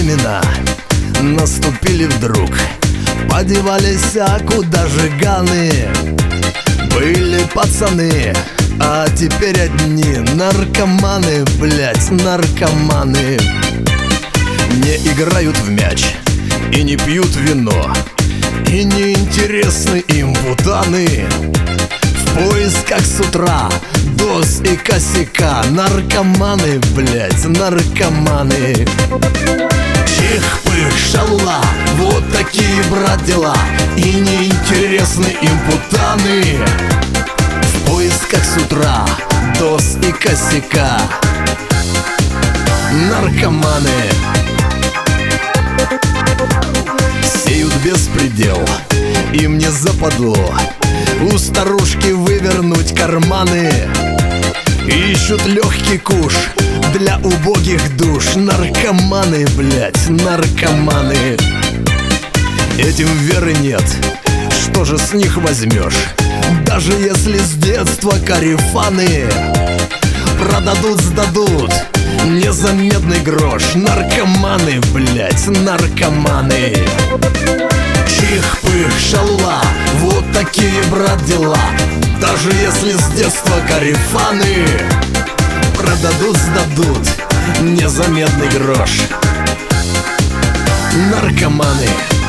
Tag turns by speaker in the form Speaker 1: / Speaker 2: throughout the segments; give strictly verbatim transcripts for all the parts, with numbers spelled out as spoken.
Speaker 1: времена наступили вдруг, подевались, а куда же ганы? Были пацаны, а теперь одни наркоманы, блять, наркоманы. Не играют в мяч и не пьют вино, и не интересны им путаны. В поисках с утра доз и косяка, наркоманы, блять, наркоманы. Чих-пых, шалла, вот такие, брат, дела, и неинтересны им путаны. В поисках с утра доз и косяка, наркоманы. Сеют беспредел, им не западло у старушки вывернуть карманы. Ищут легкий куш для убогих душ, наркоманы, блять, наркоманы. Этим веры нет, что же с них возьмешь? Даже если с детства корефаны, продадут, сдадут незаметный грош, наркоманы, блять, наркоманы. Чих-пых, шалла, вот такие, брат, дела, даже если с детства корефаны, продадут, сдадут незаметный грош, наркоманы.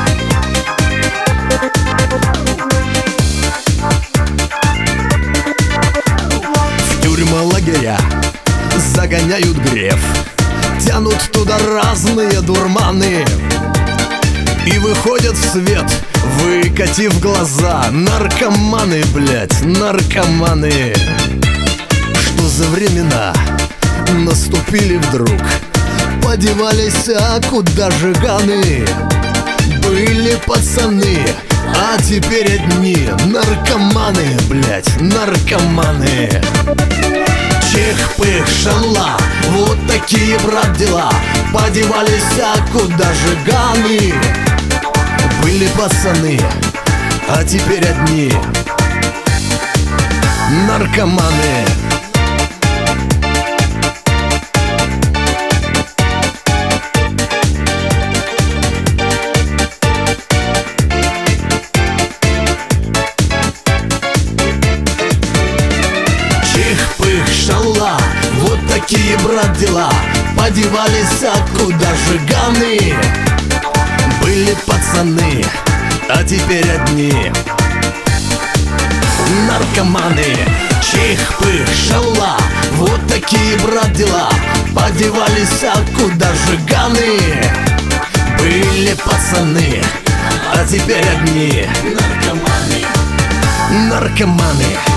Speaker 1: В тюрьмы, лагеря загоняют греф, тянут туда разные дурманы, и выходят в свет, выкатив глаза, наркоманы, блять, наркоманы. Что за времена наступили вдруг, подевались, а куда же ганы? Были пацаны, а теперь одни наркоманы, блять, наркоманы. Чих-пых, шалла, вот такие, брат, дела, подевались, а куда же ганы? Были пацаны, а теперь одни наркоманы. Чих-пых, шалла, вот такие, брат, дела, подевались, а куда же ганы? Были пацаны, а теперь одни наркоманы. Чих-пых, шалла, вот такие, брат, дела, подевались, а куда же ганы? Были пацаны, а теперь одни наркоманы, наркоманы.